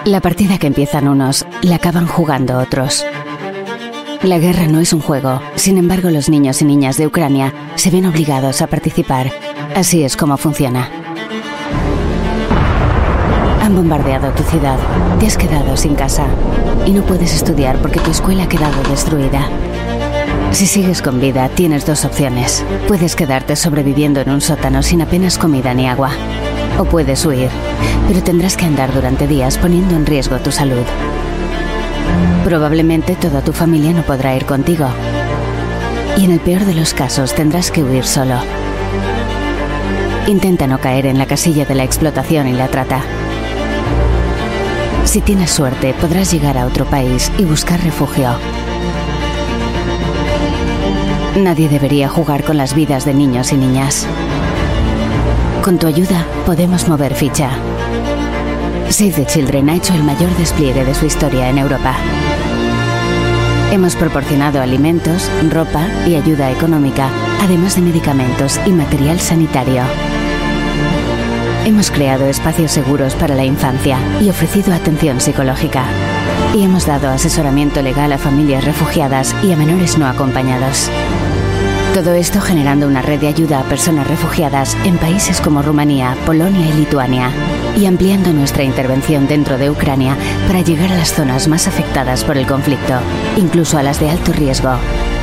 La partida que empiezan unos, la acaban jugando otros. La guerra no es un juego, sin embargo los niños y niñas de Ucrania se ven obligados a participar. Así es como funciona. Han bombardeado tu ciudad, te has quedado sin casa y no puedes estudiar porque tu escuela ha quedado destruida. Si sigues con vida, tienes dos opciones. Puedes quedarte sobreviviendo en un sótano sin apenas comida ni agua. O puedes huir, pero tendrás que andar durante días poniendo en riesgo tu salud. Probablemente toda tu familia no podrá ir contigo. Y en el peor de los casos tendrás que huir solo. Intenta no caer en la casilla de la explotación y la trata. Si tienes suerte, podrás llegar a otro país y buscar refugio. Nadie debería jugar con las vidas de niños y niñas. Con tu ayuda, podemos mover ficha. Save the Children ha hecho el mayor despliegue de su historia en Europa. Hemos proporcionado alimentos, ropa y ayuda económica, además de medicamentos y material sanitario. Hemos creado espacios seguros para la infancia y ofrecido atención psicológica. Y hemos dado asesoramiento legal a familias refugiadas y a menores no acompañados. Todo esto generando una red de ayuda a personas refugiadas en países como Rumanía, Polonia y Lituania, y ampliando nuestra intervención dentro de Ucrania para llegar a las zonas más afectadas por el conflicto, incluso a las de alto riesgo.